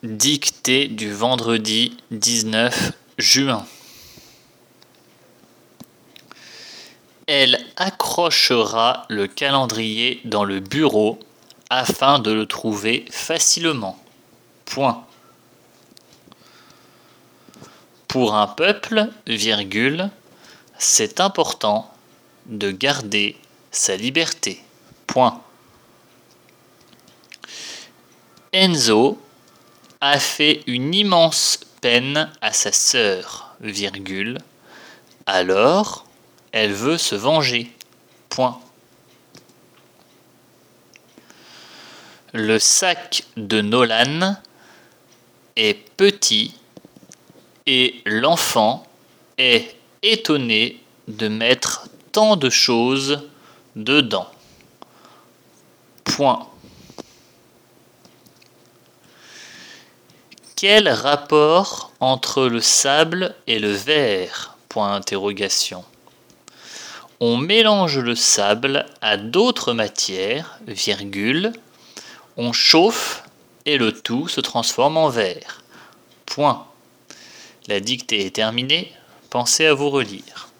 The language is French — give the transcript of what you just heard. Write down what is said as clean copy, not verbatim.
Dictée du vendredi 19 juin. Elle accrochera le calendrier dans le bureau afin de le trouver facilement. Point. Pour un peuple, virgule, c'est important de garder sa liberté. Point. Enzo a fait une immense peine à sa sœur, virgule, alors elle veut se venger. Point. Le sac de Nolan est petit et l'enfant est étonné de mettre tant de choses dedans. Point. Quel rapport entre le sable et le verre ? Point d'interrogation. On mélange le sable à d'autres matières, virgule, on chauffe et le tout se transforme en verre. Point. La dictée est terminée, pensez à vous relire.